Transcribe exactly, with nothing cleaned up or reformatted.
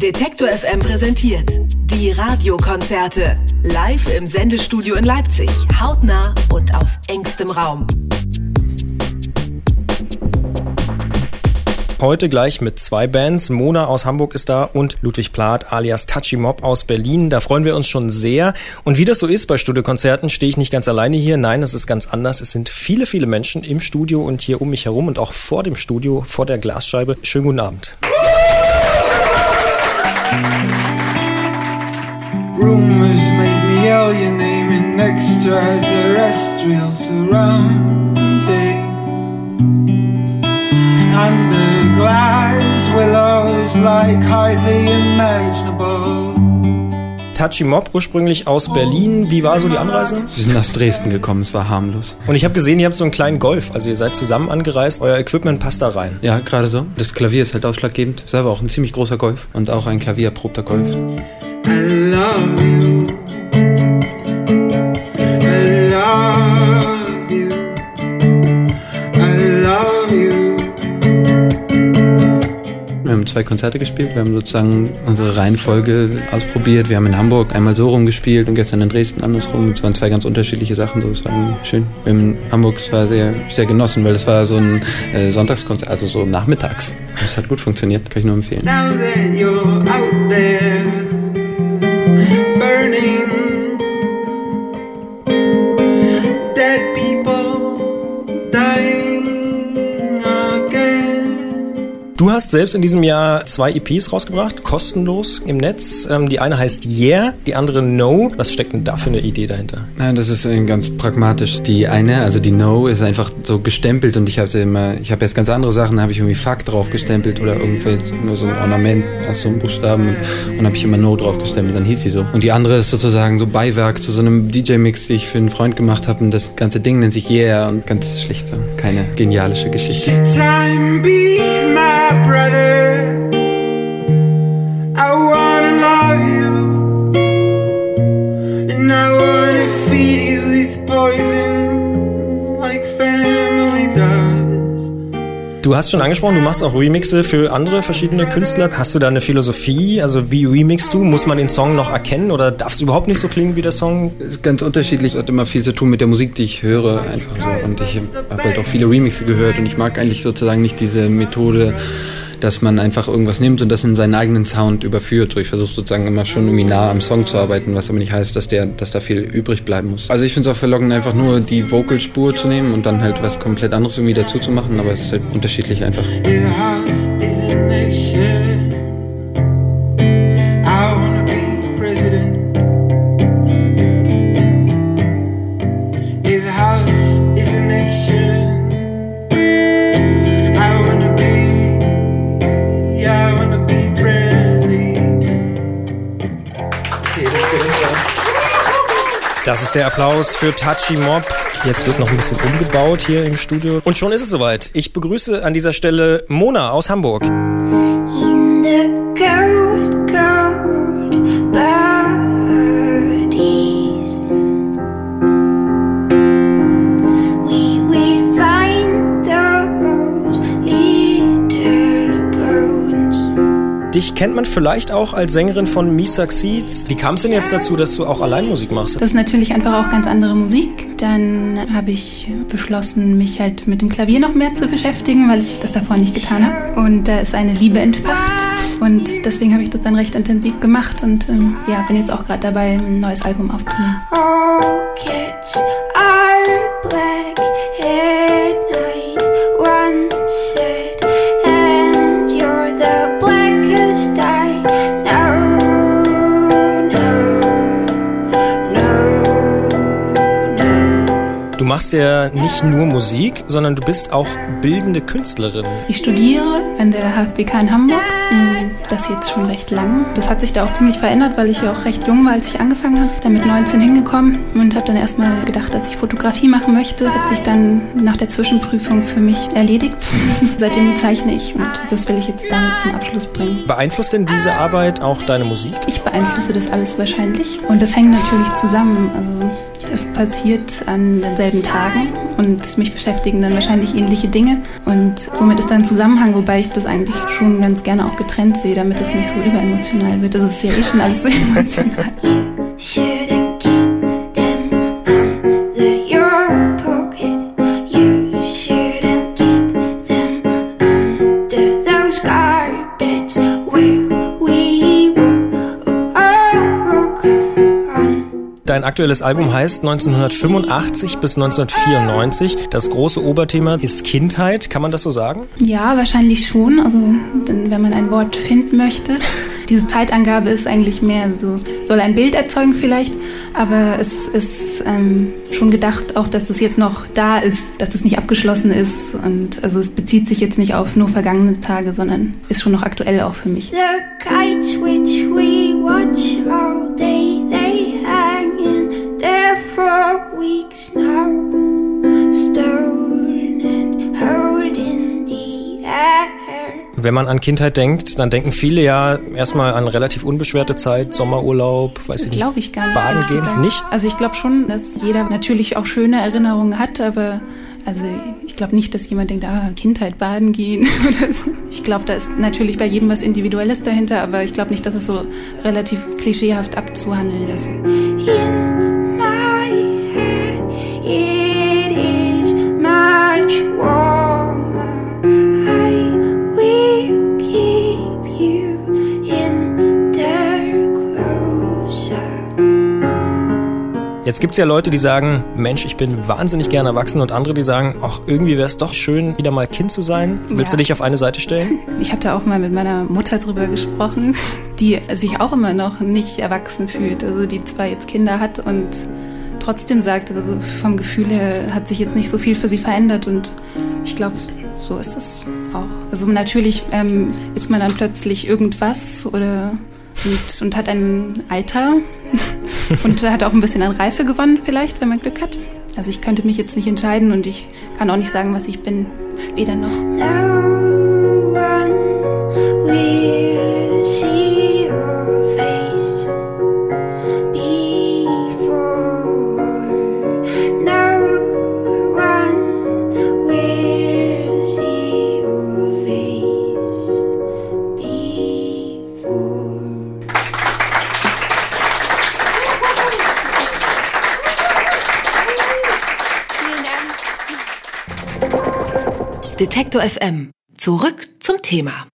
Detektor F M präsentiert die Radiokonzerte. Live im Sendestudio in Leipzig. Hautnah und auf engstem Raum. Heute gleich mit zwei Bands. Mona aus Hamburg ist da und Ludwig Plath alias Touchy Mob aus Berlin. Da freuen wir uns schon sehr. Und wie das so ist bei Studiokonzerten, stehe ich nicht ganz alleine hier. Nein, es ist ganz anders. Es sind viele, viele Menschen im Studio und hier um mich herum und auch vor dem Studio, vor der Glasscheibe. Schönen guten Abend. Rumors make me yell your name in extraterrestrial surrounding. Under glass willows like hardly imaginable. Touchy Mob, ursprünglich aus Berlin. Wie war so die Anreise? Wir sind aus Dresden gekommen, es war harmlos. Und ich habe gesehen, ihr habt so einen kleinen Golf. Also ihr seid zusammen angereist, euer Equipment passt da rein. Ja, gerade so. Das Klavier ist halt ausschlaggebend. Ist aber auch ein ziemlich großer Golf und auch ein klaviererprobter Golf. I love you. I love you. I love you. Wir haben zwei Konzerte gespielt, wir haben sozusagen unsere Reihenfolge ausprobiert. Wir haben in Hamburg einmal so rumgespielt und gestern in Dresden andersrum. Es waren zwei ganz unterschiedliche Sachen, das war schön. Wir haben in Hamburg, es war sehr, sehr genossen, weil es war so ein äh, Sonntagskonzert, also so nachmittags. Das hat gut funktioniert, kann ich nur empfehlen. Now that you're out there burning, dead people dying again. Du hast selbst in diesem Jahr zwei E Ps rausgebracht, kostenlos im Netz. Ähm, die eine heißt Yeah, die andere No. Was steckt denn da für eine Idee dahinter? Ja, das ist äh, ganz pragmatisch. Die eine, also die No, ist einfach so gestempelt und ich hatte immer, ich habe jetzt ganz andere Sachen, da habe ich irgendwie Fuck drauf gestempelt oder irgendwie nur so ein Ornament aus so einem Buchstaben und, und habe ich immer No drauf gestempelt, dann hieß sie so. Und die andere ist sozusagen so Beiwerk zu so einem D J-Mix, den ich für einen Freund gemacht habe und das ganze Ding nennt sich Yeah und ganz schlicht so, keine genialische Geschichte. Time be my brother, I wanna love you, and I wanna feed you with poison, like family does. Du hast schon angesprochen, du machst auch Remixe für andere verschiedene Künstler. Hast du da eine Philosophie? Also wie remixst du? Muss man den Song noch erkennen oder darf es überhaupt nicht so klingen wie der Song? Es ist ganz unterschiedlich, es hat immer viel zu tun mit der Musik, die ich höre, einfach so. Und ich habe halt auch viele Remixe gehört und ich mag eigentlich sozusagen nicht diese Methode, dass man einfach irgendwas nimmt und das in seinen eigenen Sound überführt. So, ich versuche sozusagen immer schon irgendwie nah am Song zu arbeiten, was aber nicht heißt, dass, der, dass da viel übrig bleiben muss. Also ich finde es auch verlockend, einfach nur die Vocalspur zu nehmen und dann halt was komplett anderes irgendwie dazu zu machen, aber es ist halt unterschiedlich einfach. Your house is a nation, I wanna be president. Your house is a nation, I wanna be, yeah, I wanna be president. Okay, Das ist der Applaus für Touchy Mob. Jetzt wird noch ein bisschen umgebaut hier im Studio. Und schon ist es soweit. Ich begrüße an dieser Stelle Mona aus Hamburg. In the cold, cold parties, we will find those little bones. Dich kennt man vielleicht auch als Sängerin von Me Succeeds. Wie kam es denn jetzt dazu, dass du auch allein Musik machst? Das ist natürlich einfach auch ganz andere Musik. Dann habe ich beschlossen, mich halt mit dem Klavier noch mehr zu beschäftigen, weil ich das davor nicht getan habe. Und da ist eine Liebe entfacht. Und deswegen habe ich das dann recht intensiv gemacht und ähm, ja, bin jetzt auch gerade dabei, ein neues Album aufzunehmen. All kids are black at night, one said, and you're the blackest I know. Du machst ja nicht nur Musik, sondern du bist auch bildende Künstlerin. Ich studiere an der H F B K in Hamburg. Das jetzt schon recht lang. Das hat sich da auch ziemlich verändert, weil ich ja auch recht jung war, als ich angefangen habe. Dann mit neunzehn hingekommen und habe dann erstmal gedacht, dass ich Fotografie machen möchte. Hat sich dann nach der Zwischenprüfung für mich erledigt. Seitdem zeichne ich und das will ich jetzt damit zum Abschluss bringen. Beeinflusst denn diese Arbeit auch deine Musik? Ich beeinflusse das alles wahrscheinlich und das hängt natürlich zusammen. Also es passiert an denselben Tagen und mich beschäftigen dann wahrscheinlich ähnliche Dinge. Und somit ist da ein Zusammenhang, wobei ich das eigentlich schon ganz gerne auch getrennt sehe, damit es nicht so überemotional wird. Das ist ja eh schon alles so emotional. Shouldn't keep them under your pocket. You shouldn't keep them under those carpets where we walk, oh, walk on. Dein aktuelles Album heißt neunzehnhundertfünfundachtzig bis neunzehnhundertvierundneunzig. Das große Oberthema ist Kindheit. Kann man das so sagen? Ja, wahrscheinlich schon. Also denn wenn man ein Wort finden möchte. Diese Zeitangabe ist eigentlich mehr so, soll ein Bild erzeugen vielleicht, aber es ist ähm, schon gedacht auch, dass das jetzt noch da ist, dass das nicht abgeschlossen ist. Und also es bezieht sich jetzt nicht auf nur vergangene Tage, sondern ist schon noch aktuell auch für mich. The kites which we watch all day, they hang in there for weeks now, stone and holding the air. Wenn man an Kindheit denkt, dann denken viele ja erstmal an relativ unbeschwerte Zeit, Sommerurlaub, weiß ich nicht. Glaube ich gar nicht. Baden gehen, nicht? Also ich glaube schon, dass jeder natürlich auch schöne Erinnerungen hat, aber also ich glaube nicht, dass jemand denkt, ah, Kindheit, baden gehen oder so. Ich glaube, da ist natürlich bei jedem was Individuelles dahinter, aber ich glaube nicht, dass es so relativ klischeehaft abzuhandeln ist. In my head, it is much warmer. I will keep you in there closer. Jetzt gibt's ja Leute, die sagen, Mensch, ich bin wahnsinnig gern erwachsen, und andere, die sagen, ach, irgendwie wäre es doch schön, wieder mal Kind zu sein. Willst Ja. du dich auf eine Seite stellen? Ich habe da auch mal mit meiner Mutter drüber gesprochen, die sich auch immer noch nicht erwachsen fühlt, also die zwar jetzt Kinder hat und trotzdem sagt, also vom Gefühl her hat sich jetzt nicht so viel für sie verändert, und ich glaube, so ist es auch. Also natürlich ähm, ist man dann plötzlich irgendwas oder und, und hat ein Alter und hat auch ein bisschen an Reife gewonnen vielleicht, wenn man Glück hat. Also ich könnte mich jetzt nicht entscheiden und ich kann auch nicht sagen, was ich bin, weder noch. No one will see your face before. No one will see your face before. Detektor F M. Zurück zum Thema.